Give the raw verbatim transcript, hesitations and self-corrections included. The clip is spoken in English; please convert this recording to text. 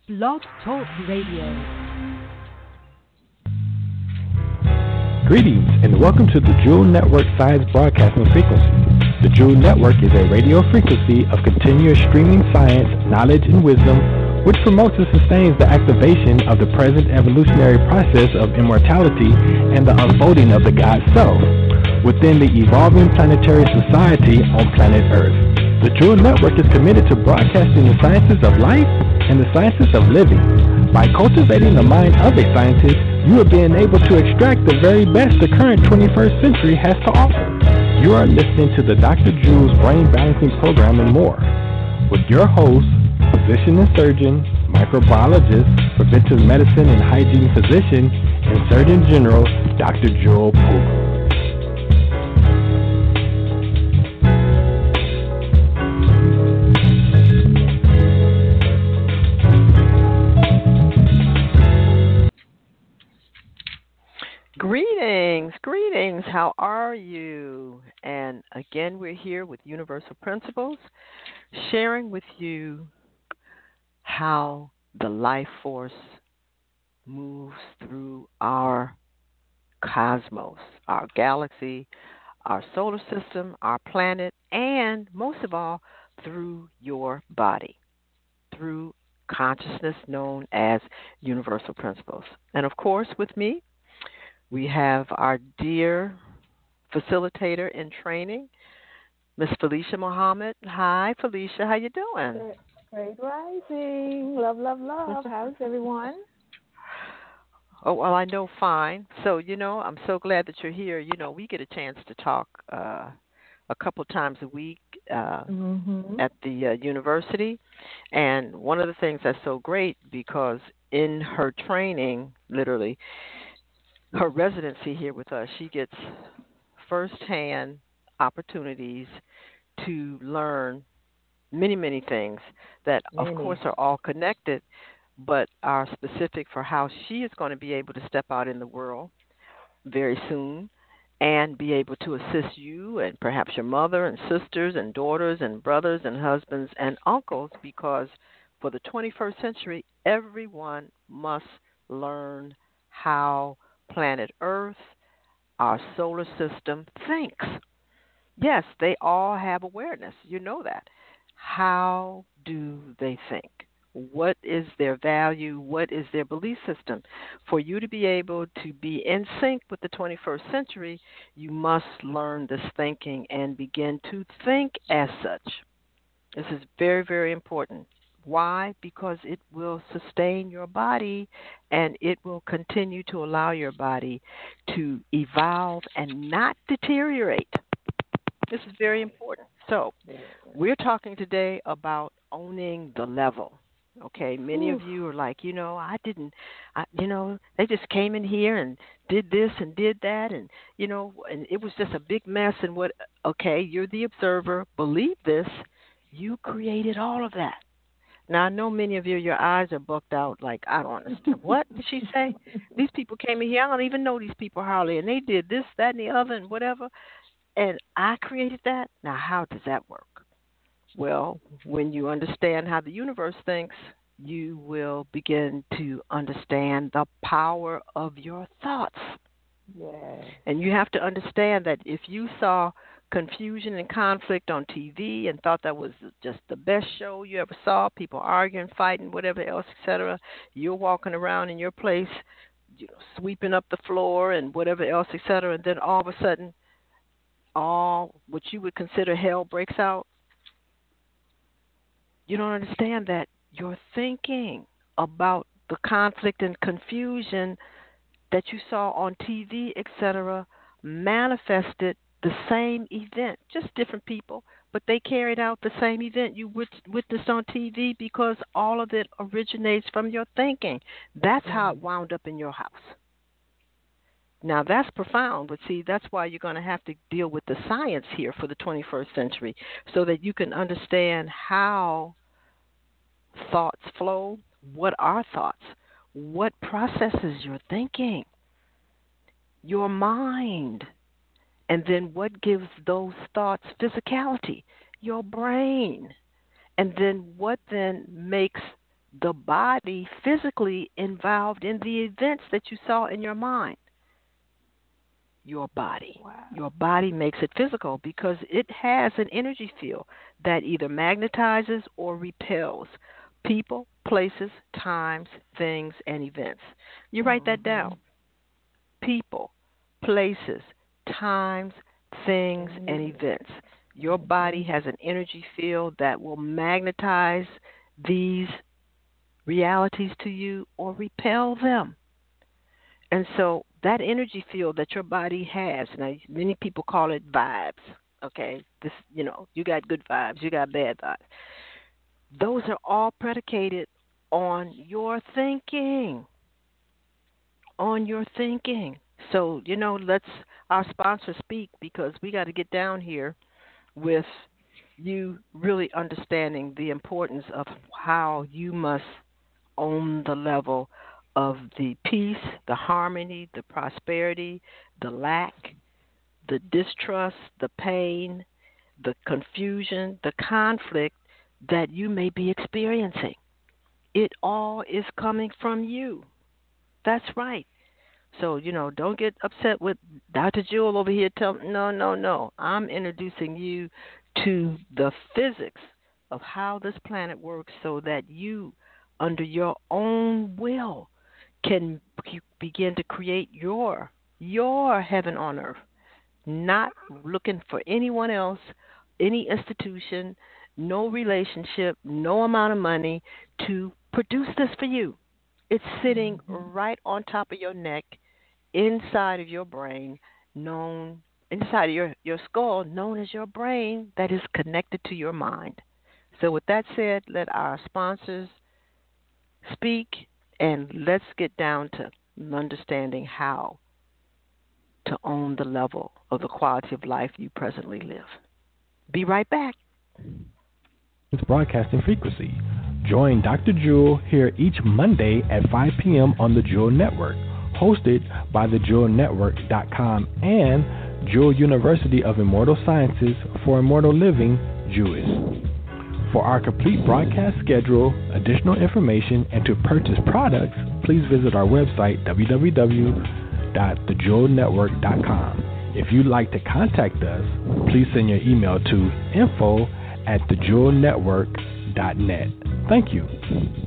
Blog Talk Radio. Greetings and welcome to the Jewel Network Science Broadcasting Frequency. The Jewel Network is a radio frequency of continuous streaming science, knowledge, and wisdom, which promotes and sustains the activation of the present evolutionary process of immortality and the unfolding of the God Self within the evolving planetary society on planet Earth. The Jewel Network is committed to broadcasting the sciences of life and the sciences of living. By cultivating the mind of a scientist, you are being able to extract the very best the current twenty-first century has to offer. You are listening to the Doctor Jewel's Brain Balancing Program and more, with your host, physician and surgeon, microbiologist, preventive medicine and hygiene physician, and Surgeon General, Doctor Jewel Poole. Greetings, greetings. How are you? And again, we're here with Universal Principles, sharing with you how the life force moves through our cosmos, our galaxy, our solar system, our planet, and most of all, through your body, through consciousness known as Universal Principles. And of course, with me, we have our dear facilitator in training, Miss Felicia Muhammad. Hi, Felicia. How you doing? Great rising. Love, love, love. How's everyone? Oh, well, I know fine. So, you know, I'm so glad that you're here. You know, we get a chance to talk uh, a couple times a week uh, mm-hmm. at the uh, university. And one of the things that's so great, because in her training, literally, her residency here with us, she gets firsthand opportunities to learn many, many things that, many. of course, are all connected, but are specific for how she is going to be able to step out in the world very soon and be able to assist you and perhaps your mother and sisters and daughters and brothers and husbands and uncles, because for the twenty-first century, everyone must learn how planet Earth, our solar system, thinks. Yes, they all have awareness. You know that. How do they think? What is their value? What is their belief system? For you to be able to be in sync with the twenty-first century, you must learn this thinking and begin to think as such. This is very, very important. Why? Because it will sustain your body and it will continue to allow your body to evolve and not deteriorate. This is very important. So, we're talking today about owning the level. Okay, many Ooh. of you are like, you know, I didn't, I, you know, they just came in here and did this and did that, and, you know, and it was just a big mess. And what, okay, you're the observer. Believe this. You created all of that. Now, I know many of you, your eyes are bucked out like, I don't understand. What did she say? These people came in here. I don't even know these people hardly, and they did this, that, and the other, and whatever. And I created that? Now, how does that work? Well, when you understand how the universe thinks, you will begin to understand the power of your thoughts. Yeah. And you have to understand that if you saw confusion and conflict on T V and thought that was just the best show you ever saw, people arguing, fighting, whatever else, et cetera, you're walking around in your place, you know, sweeping up the floor and whatever else, et cetera, and then all of a sudden, all what you would consider hell breaks out. You don't understand that you're thinking about the conflict and confusion that you saw on T V, et cetera, manifested the same event, just different people, but they carried out the same event you witnessed on T V, because all of it originates from your thinking. That's how it wound up in your house. Now, that's profound, but see, that's why you're going to have to deal with the science here for the twenty-first century, so that you can understand how thoughts flow, what are thoughts, what processes your thinking, your mind. And then what gives those thoughts physicality? Your brain. And then what then makes the body physically involved in the events that you saw in your mind. Your body. Wow. Your body makes it physical because it has an energy field that either magnetizes or repels people, places, times, things, and events. You write that down. People, places, times, things, and events. Your body has an energy field that will magnetize these realities to you or repel them. And so that energy field that your body has, now many people call it vibes, okay? This, you know, you got good vibes, you got bad vibes. Those are all predicated on your thinking, on your thinking. So, you know, let's our sponsor speak because we got to get down here with you really understanding the importance of how you must own the level of the peace, the harmony, the prosperity, the lack, the distrust, the pain, the confusion, the conflict that you may be experiencing. It all is coming from you. That's right. So, you know, don't get upset with Doctor Jewel over here telling, no, no, no. I'm introducing you to the physics of how this planet works so that you, under your own will, can begin to create your, your heaven on earth, not looking for anyone else, any institution, no relationship, no amount of money to produce this for you. It's sitting right on top of your neck, inside of your brain, known, inside of your, your skull, known as your brain, that is connected to your mind. So with that said, let our sponsors speak, and let's get down to understanding how to own the level of the quality of life you presently live. Be right back. It's Broadcasting Frequency. Join Doctor Jewel here each Monday at five p.m. on the Jewel Network, hosted by the jewel network dot com and Jewel University of Immortal Sciences for Immortal Living, Jewis. For our complete broadcast schedule, additional information, and to purchase products, please visit our website, w w w dot the jewel network dot com. If you'd like to contact us, please send your email to info at the jewel network dot net. Thank you.